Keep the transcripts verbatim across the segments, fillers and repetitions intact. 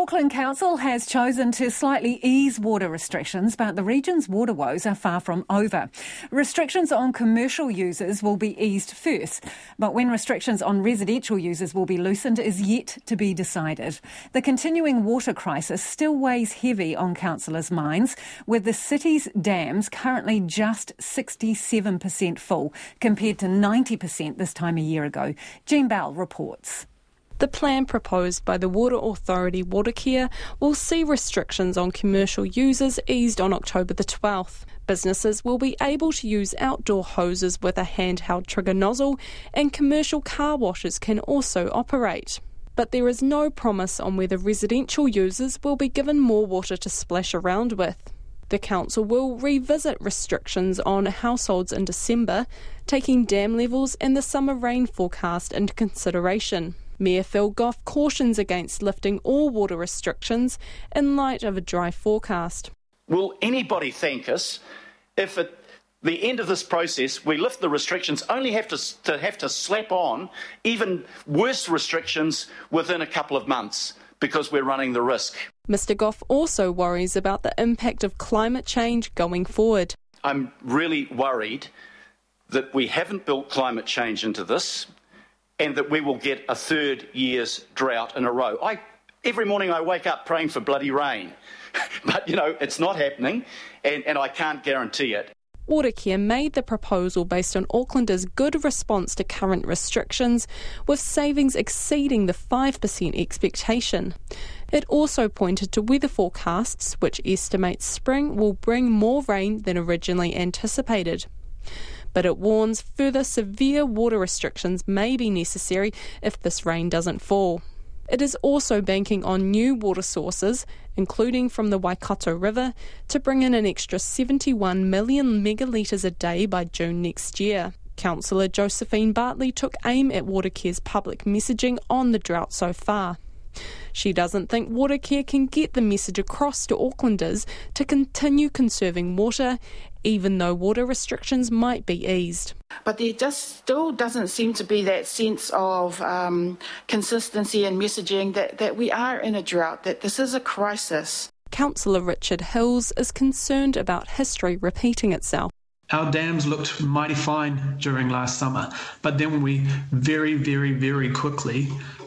Auckland Council has chosen to slightly ease water restrictions, but the region's water woes are far from over. Restrictions on commercial users will be eased first, but when restrictions on residential users will be loosened is yet to be decided. The continuing water crisis still weighs heavy on councillors' minds, with the city's dams currently just sixty-seven percent full, compared to ninety percent this time a year ago. Jean Bell reports. The plan proposed by the Water Authority Watercare will see restrictions on commercial users eased on October the twelfth. Businesses will be able to use outdoor hoses with a handheld trigger nozzle, and commercial car washes can also operate. But there is no promise on whether residential users will be given more water to splash around with. The council will revisit restrictions on households in December, taking dam levels and the summer rain forecast into consideration. Mayor Phil Goff cautions against lifting all water restrictions in light of a dry forecast. Will anybody thank us if at the end of this process we lift the restrictions, only have to, to have to slap on even worse restrictions within a couple of months because we're running the risk? Mister Goff also worries about the impact of climate change going forward. I'm really worried that we haven't built climate change into this, and that we will get a third year's drought in a row. I, every morning I wake up praying for bloody rain. But, you know, it's not happening, and, and I can't guarantee it. Watercare made the proposal based on Aucklanders' good response to current restrictions, with savings exceeding the five percent expectation. It also pointed to weather forecasts, which estimate spring will bring more rain than originally anticipated. But it warns further severe water restrictions may be necessary if this rain doesn't fall. It is also banking on new water sources, including from the Waikato River, to bring in an extra seventy-one million megalitres a day by June next year. Councillor Josephine Bartley took aim at Watercare's public messaging on the drought so far. She doesn't think Watercare can get the message across to Aucklanders to continue conserving water, even though water restrictions might be eased. But there just still doesn't seem to be that sense of um, consistency in messaging that, that we are in a drought, that this is a crisis. Councillor Richard Hills is concerned about history repeating itself. Our dams looked mighty fine during last summer, but then we very, very, very quickly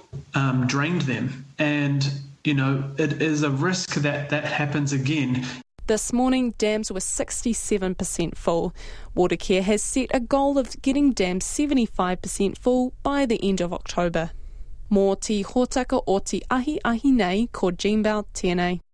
um, drained them. And, you know, it is a risk that that happens again. This morning, dams were sixty-seven percent full. Watercare has set a goal of getting dams seventy-five percent full by the end of October. Mō te hōtaka o te ahi ahi nei ko Jean Bell tēnei.